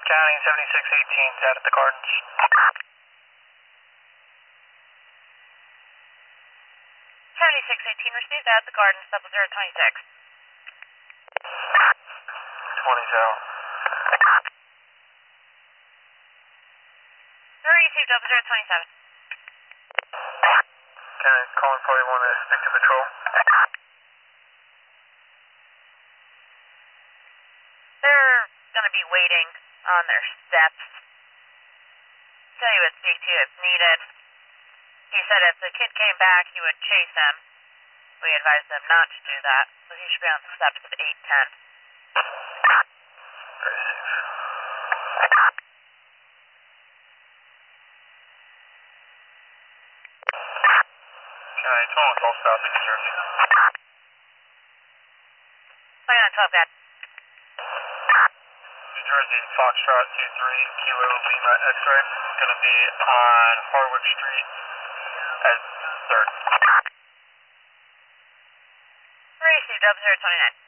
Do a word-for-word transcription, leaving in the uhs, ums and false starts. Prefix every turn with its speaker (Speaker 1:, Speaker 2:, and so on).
Speaker 1: County seventy-six eighteen is out at the Gardens.
Speaker 2: seventy-six eighteen received out at the Gardens, double zero twenty-six.
Speaker 1: twenty zero.
Speaker 2: Received double zero twenty-seven.
Speaker 1: County calling probably want to stick to patrol.
Speaker 2: They're going to be waiting on their steps. So he would speak to you if needed. He said if the kid came back, he would chase him. We advised him not to do that, so he should be on the steps at eight ten.
Speaker 1: Very safe. County twelve call south in New Jersey.
Speaker 2: Play on twelve, guys.
Speaker 1: New Jersey, Foxtrot two three, Kilo Lima X-ray. Going to be on Harwood Street at third.
Speaker 2: Received double zero twenty-nine.